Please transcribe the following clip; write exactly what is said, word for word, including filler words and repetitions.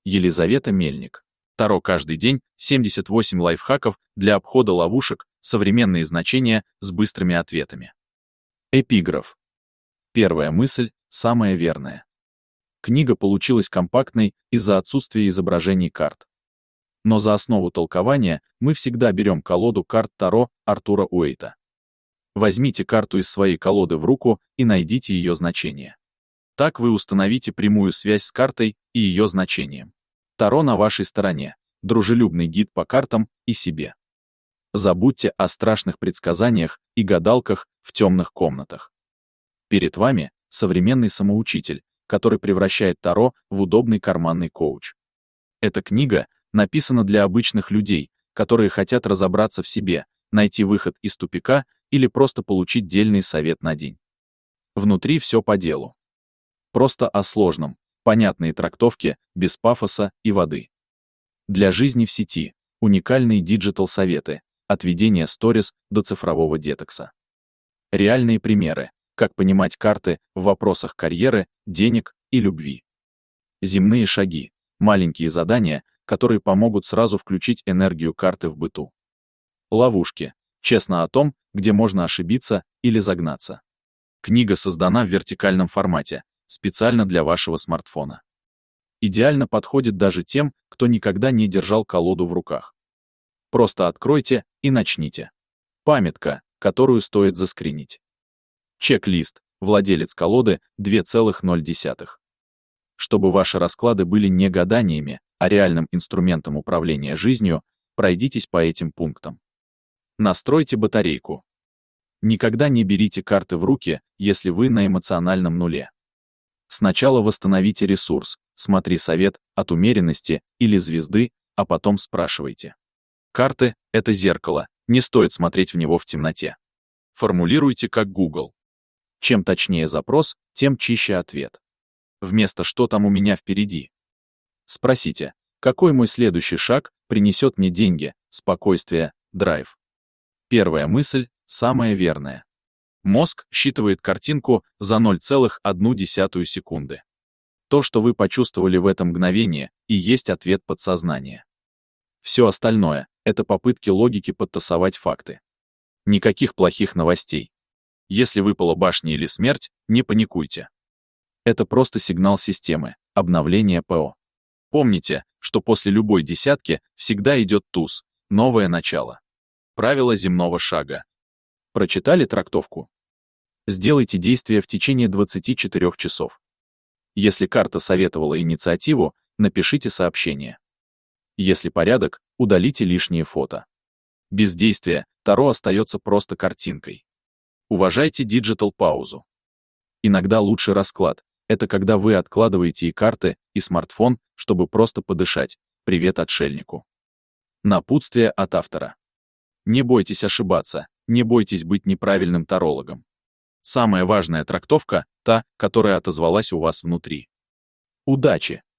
Елизавета Мельник. Таро каждый день, семьдесят восемь лайфхаков для обхода ловушек, современные значения с быстрыми ответами. Эпиграф. Первая мысль – самая верная. Книга получилась компактной из-за отсутствия изображений карт. Но за основу толкования мы всегда берем колоду карт Таро Артура Уэйта. Возьмите карту из своей колоды в руку и найдите ее значение. Так вы установите прямую связь с картой и ее значением. Таро на вашей стороне, дружелюбный гид по картам и себе. Забудьте о страшных предсказаниях и гадалках в темных комнатах. Перед вами современный самоучитель, который превращает Таро в удобный карманный коуч. Эта книга написана для обычных людей, которые хотят разобраться в себе, найти выход из тупика или просто получить дельный совет на день. Внутри все по делу. Просто о сложном, понятные трактовки, без пафоса и воды. Для жизни в сети уникальные диджитал-советы, от ведения сторис до цифрового детокса. Реальные примеры, как понимать карты в вопросах карьеры, денег и любви. Земные шаги, маленькие задания, которые помогут сразу включить энергию карты в быту. Ловушки, честно о том, где можно ошибиться или загнаться. Книга создана в вертикальном формате, специально для вашего смартфона. Идеально подходит даже тем, кто никогда не держал колоду в руках. Просто откройте и начните. Памятка, которую стоит заскринить. Чек-лист, владелец колоды два целых ноль десятых. Чтобы ваши расклады были не гаданиями, а реальным инструментом управления жизнью, пройдитесь по этим пунктам. Настройте батарейку. Никогда не берите карты в руки, если вы на эмоциональном нуле. Сначала восстановите ресурс, смотри совет от умеренности или звезды, а потом спрашивайте. Карты — это зеркало, не стоит смотреть в него в темноте. Формулируйте как Google. Чем точнее запрос, тем чище ответ. Вместо «что там у меня впереди?» Спросите, какой мой следующий шаг принесет мне деньги, спокойствие, драйв. Первая мысль — самая верная. Мозг считывает картинку за ноль целых одну десятую секунды. То, что вы почувствовали в это мгновение, и есть ответ подсознания. Все остальное — это попытки логики подтасовать факты. Никаких плохих новостей. Если выпала башня или смерть, не паникуйте. Это просто сигнал системы, обновление ПО. Помните, что после любой десятки всегда идет туз, новое начало. Правило земного шага. Прочитали трактовку? Сделайте действие в течение двадцати четырёх часов. Если карта советовала инициативу, напишите сообщение. Если порядок, удалите лишние фото. Без действия Таро остается просто картинкой. Уважайте диджитал-паузу. Иногда лучший расклад — это когда вы откладываете и карты, и смартфон, чтобы просто подышать. Привет отшельнику. Напутствие от автора. Не бойтесь ошибаться, не бойтесь быть неправильным тарологом. Самая важная трактовка — та, которая отозвалась у вас внутри. Удачи!